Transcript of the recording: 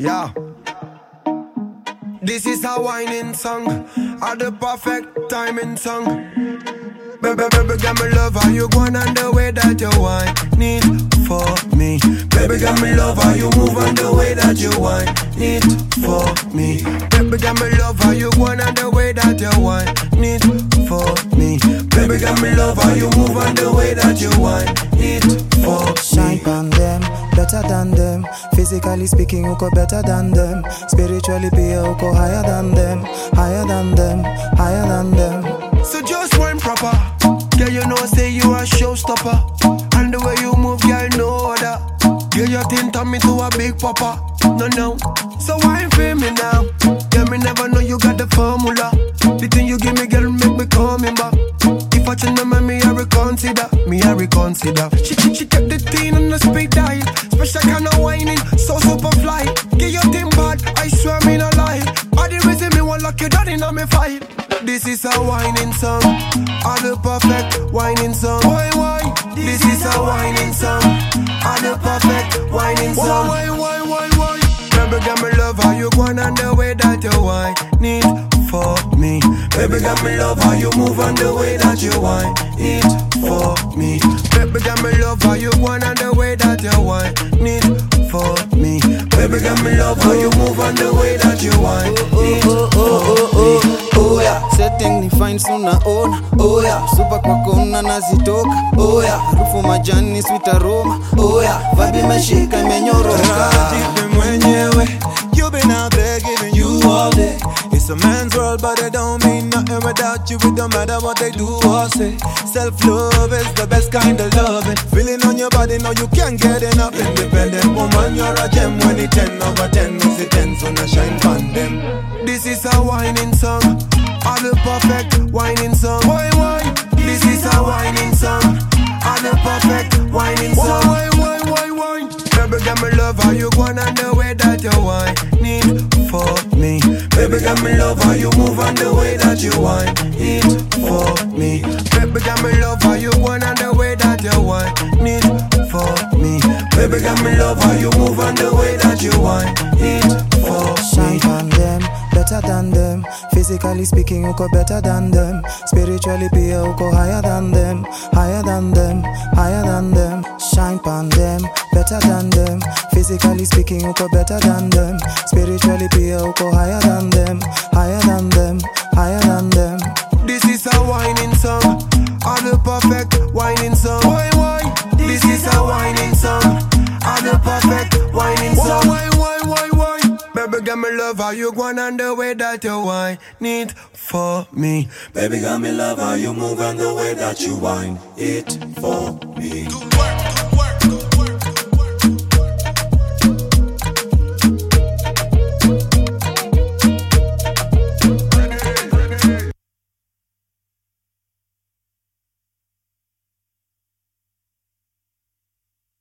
Yeah. This is a whining song, at the perfect timing song. Baby, baby, got me love how you going and the way that you whine it for me. Baby, got me love how you move and the way that you whine it for me. Baby, got me love how you going and the way that you whine it for me. Baby, got me love how you move and the way that you whine it for me. Shine on them, better than them. Physically speaking, you go better than them. Spiritually, be you go higher than them, higher than them, higher than them. So just one proper. Girl, you know, say you a showstopper. And the way you move, girl, no other. Girl, your thing turn me to a big papa. No, no. So why for me now? Girl, me never know you got the formula. The thing you give me, girl, make me coming back. If I change my me, I reconsider. She kept the thing on the speed dial. Special kind of whining, so super fly. Get your thing bad, I swear me no lie. All the reason me want lock you down in on me fight. This is a whining song, all the perfect whining song. Why? This is a whining song, all the perfect whining song. Why? Baby, got me love how you going and the way that you whine it for me. Baby, got me love how you move and the way that you whine it for me. Baby, got me love how you going and the way that you whine it for me. Baby, got me love how you move and the way that you whine it for me. Oh yeah, setting ni fine suna ona. Oh yeah, super kwa kona nazitoka. Oh yeah, harufu majani sweet aroma. Oh yeah, vibe imeshika imenyoroka. Jipe mwenyewe, you been out there giving you all day. It's a man's world, but it don't mean nothing without you. It don't matter what they do or say. Self-love is the best kind of loving. Feeling on your body, no you can't get enough. Independent woman, you're a gem. When it 10 over 10, is it 10, so now shine on them. This is a whining song, all the perfect whining song. Why? This is a whining song, all the perfect whining song. Why? Baby, got me love how you going and the way that you whine it for me. Baby, got me love how you move and the way that you whine it for me. Baby, got me love how you going and the way that you whine it for me. Baby, got me love how you move and the way that you whine it for me. Shine on them, better than them. Physically speaking, you go better than them. Spiritually, be you go higher than them, higher than them, higher than them. Shine on them, better than them. Physically speaking, you go better than them. Spiritually, be you go higher than them, higher than them, higher than them. This is a whining song, all the perfect whining song. Why? This is a whining song, all the perfect whining song. Why? Baby, got me love how you going and the way that you whine it for me. Baby, got me love how you move and the way that you whine it for me.